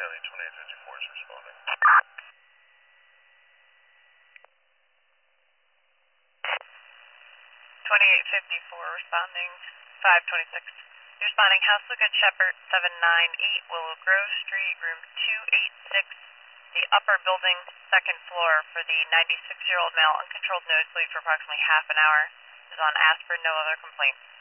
County 2854 is responding. 2854 responding, 526. Responding, House Luca Shepherd 798, Willow Grove Street, room 286, the upper building, second floor, for the 96-year-old male, uncontrolled nosebleed for approximately half an hour. Is on aspirin, no other complaints.